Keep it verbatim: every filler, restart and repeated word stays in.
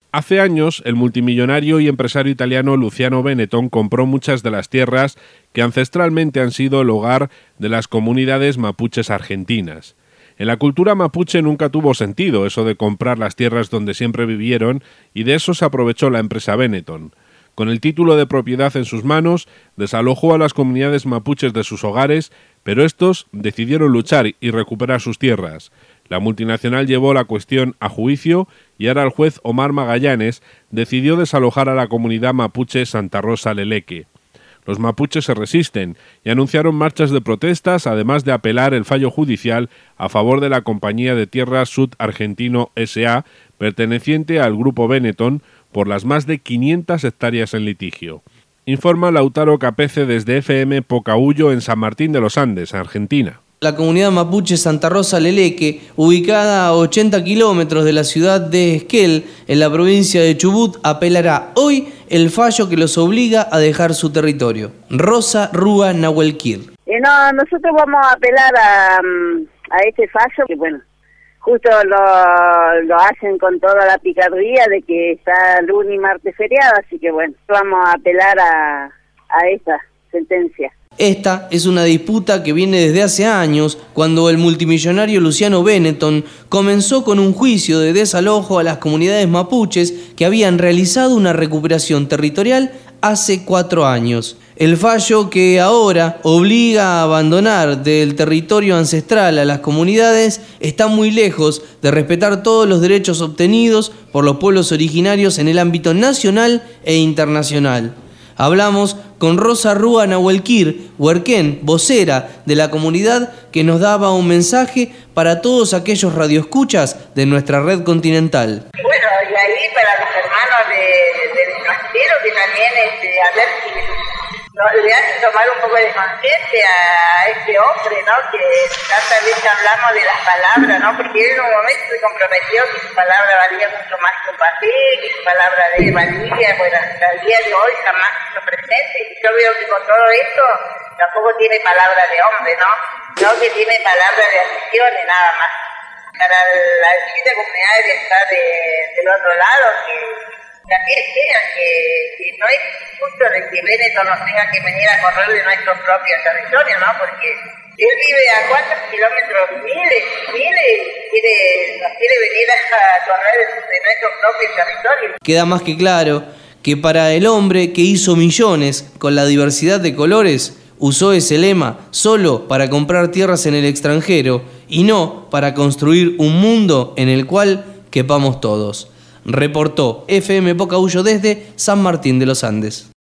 Hace años, el multimillonario y empresario italiano Luciano Benetton compró muchas de las tierras que ancestralmente han sido el hogar de las comunidades mapuches argentinas. En la cultura mapuche nunca tuvo sentido eso de comprar las tierras donde siempre vivieron, y de eso se aprovechó la empresa Benetton. Con el título de propiedad en sus manos, desalojó a las comunidades mapuches de sus hogares, pero estos decidieron luchar y recuperar sus tierras. La multinacional llevó la cuestión a juicio y ahora el juez Omar Magallanes decidió desalojar a la comunidad mapuche Santa Rosa Leleque. Los mapuches se resisten y anunciaron marchas de protestas, además de apelar el fallo judicial a favor de la compañía de tierras Sud Argentino S A, perteneciente al grupo Benetton, por las más de quinientas hectáreas en litigio. Informa Lautaro Capece desde F M Pocahuyo en San Martín de los Andes, Argentina. La comunidad mapuche Santa Rosa Leleque, ubicada a ochenta kilómetros de la ciudad de Esquel, en la provincia de Chubut, apelará hoy el fallo que los obliga a dejar su territorio. Rosa Rúa Nahuelquir. Eh, no, nosotros vamos a apelar a, a este fallo, que bueno, justo lo, lo hacen con toda la picardía de que está lunes y martes feriado, así que bueno, vamos a apelar a, a esta sentencia. Esta es una disputa que viene desde hace años, cuando el multimillonario Luciano Benetton comenzó con un juicio de desalojo a las comunidades mapuches que habían realizado una recuperación territorial hace cuatro años. El fallo que ahora obliga a abandonar del territorio ancestral a las comunidades está muy lejos de respetar todos los derechos obtenidos por los pueblos originarios en el ámbito nacional e internacional. Hablamos con Rosa Rúa Nahuelquir, huerquén, vocera de la comunidad, que nos daba un mensaje para todos aquellos radioescuchas de nuestra red continental. Bueno, y ahí para los hermanos de, de, del extranjero, que también este, a ver si no, le hacen tomar un poco de conciencia a este hombre, ¿no? Que tantas veces hablamos de las palabras, ¿no? Porque él en un momento se comprometió que su palabra valía mucho más que un papel, que su palabra de él valía, bueno, hasta el día de hoy jamás lo presente. Y yo veo que con todo esto tampoco tiene palabra de hombre, ¿no? No que tiene palabra de acciones, nada más. Para la distinta comunidad que está de, del otro lado, que también crean que, que no es justo de que Benetton nos tenga que venir a correr de nuestro propio territorio, ¿no? Porque él vive a cuántos kilómetros, miles, miles, quiere, nos quiere venir a correr de, de nuestro propio territorio. Queda más que claro que para el hombre que hizo millones con la diversidad de colores, usó ese lema solo para comprar tierras en el extranjero y no para construir un mundo en el cual quepamos todos. Reportó F M Pocahuyo desde San Martín de los Andes.